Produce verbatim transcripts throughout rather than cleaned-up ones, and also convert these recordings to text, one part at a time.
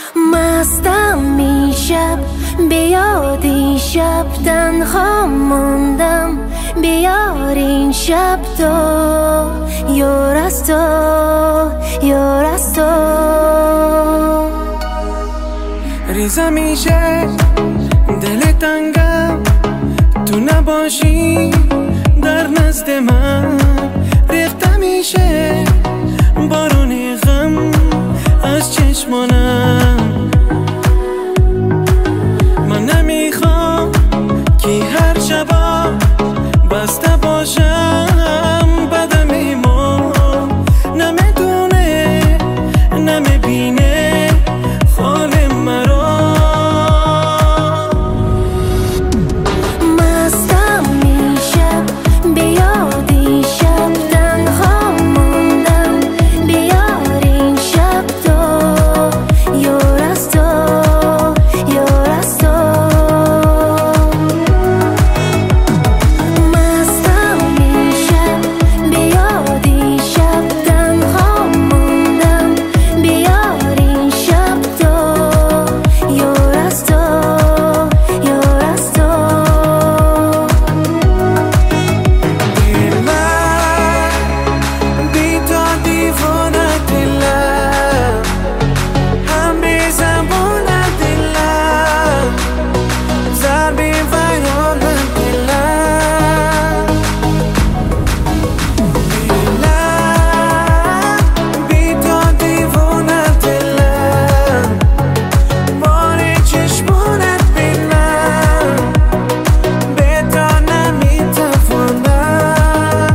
مستم این شب بیاد این شب تنها موندم بیار این شب تو یار از تو یار از تو ریزم میشه دل تنگم تو نباشی در نزد من ریخته میشه بارون غم از چشمانم من نمیخوام که هر شبا بسته باشم بدم ایمان نمیدونه نمیبینه خال مرا مستم این شب بیاد این شب تنها موندم بیار این شب تو یار از تو یار از تو مستم این شب بیاد این شب تنها موندم بیار این شب تو یار از تو یار از تو بی تو دیوانه دلم هم بی زبونه دلم ضربی ویران دلم دلم بی تو دیوانه دلم باری چشمونت بینم به تو نمیتوانم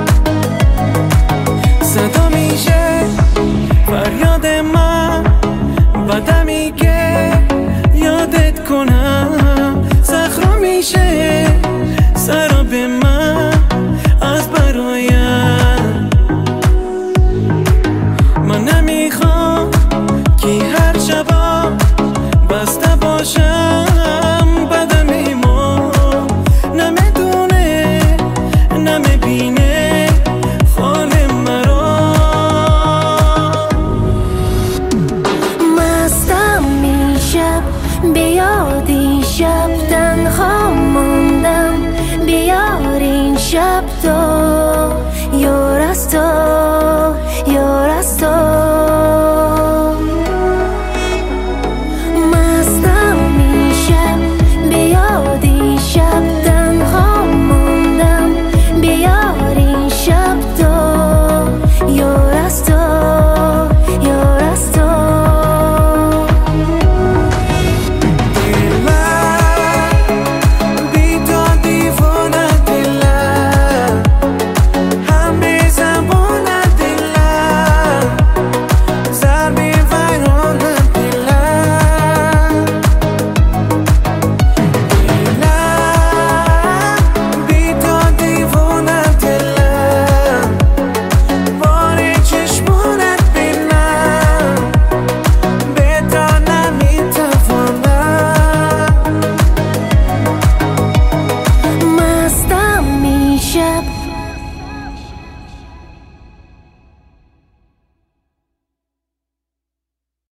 صدا میشه فریاد من بدمی که یادت کنم زخم میشه سراب من از برایم من نمیخوام که هر شبا بسته باشم بدم ایمان نمیدونه نمیبینه خال مرا مستم این شب بیاد این شب تنها موندم بیار این شب